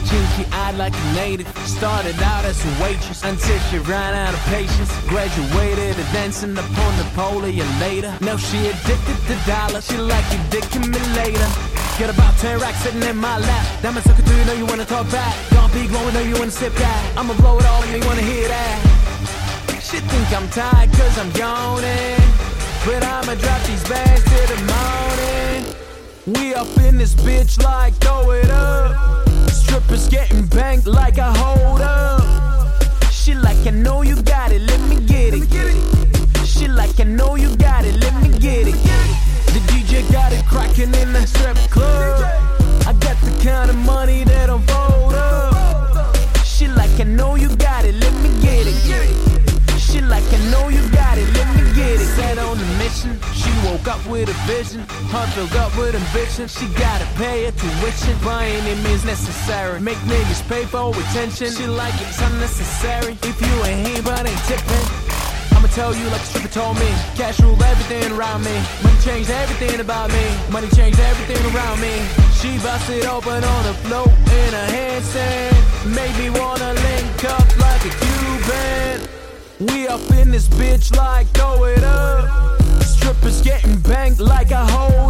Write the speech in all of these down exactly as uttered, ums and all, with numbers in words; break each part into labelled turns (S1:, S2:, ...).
S1: Chinky-eyed like a native. Started out as a waitress until she ran out of patience. Graduated to dancing upon Napoleon later. Now she addicted to dollars. She like you dicking me later. Got about ten racks sitting in my lap. Diamond sucker, do you know you wanna talk back? Gone big, glowing, know you wanna sip that. I'ma blow it all and you wanna hear that. She think I'm tired cause I'm yawning, but I'ma drop these bags to the morning. We up in this bitch like throw it up. Strippers getting banked like I hold up. She like I know you got it, let me get it. She like I know you got it, let me get it. The D J got it cracking in the strip club. I got the kind of money that I'm fold up. She like I know you got it, let me get it. She like I know you got it, let me get it. Set on a mission, she woke up with a vision. Heart filled up with ambition. She gotta pay her tuition. By any means necessary, make niggas pay for attention. She like it's unnecessary. If you ain't here but ain't tipping, I'ma tell you like a stripper told me. Cash rule everything around me. Money changed everything about me. Money changed everything around me. She busted open on the float in a handstand. Made me wanna link up like a Cuban. We up in this bitch like throw it up. Strippers getting banked like I hold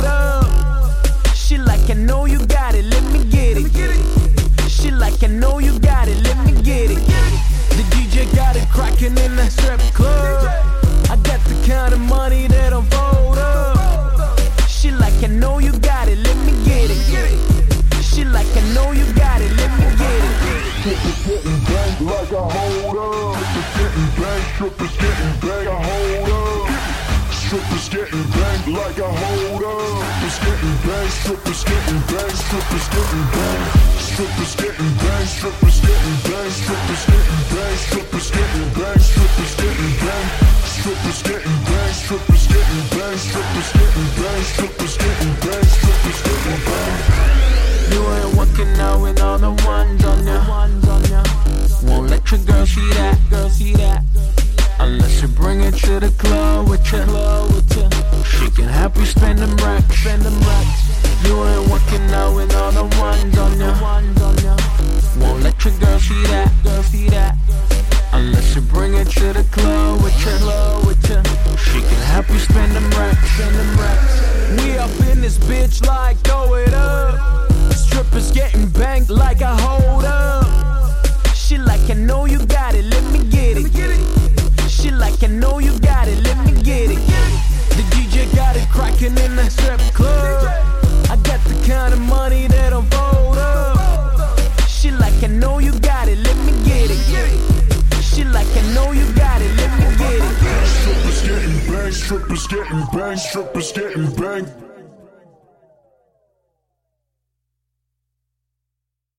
S1: up. She like I know you got it, let me get it. She like I know you got it, let me get it. The D J got it cracking in the strip club. I got the kind of money that I'm fold up. She like I know you got it, let me get it. She like I know you got it, let me get it.
S2: Strippers getting banked like I hold up. Strippers getting banked, I hold up. Strippers getting banked like I hold up. Strippers getting banked, strippers getting banked, strippers getting banked. Strippers getting banked, strippers getting banked, strippers getting banked, strippers getting banked, strippers getting banked. Strippers getting banked, strippers getting banked, strippers getting banked, strippers getting banked, strippers getting banked.
S1: You ain't working out with all the ones on ya. Won't let your girl see that, girl see that. Unless you bring it to the club with ya. She can help you spend them racks, spend them racks. You ain't working out with all the ones on ya. Won't let your girl see that, girl see that. Unless you bring it to the club with ya. She can help you spend them racks, spend them racks. We up in this bitch like throw it up. Strippers getting banked like I hold up. She like I know you got it, let me get it. She like I know you got it, let me get it. The D J got it cracking in the strip club. I got the kind of money that I'm fold up. She like I know you got it, let me get it. She like I know you got it, let me get it.
S2: Strippers getting banked, strippers getting banked, strippers getting banked.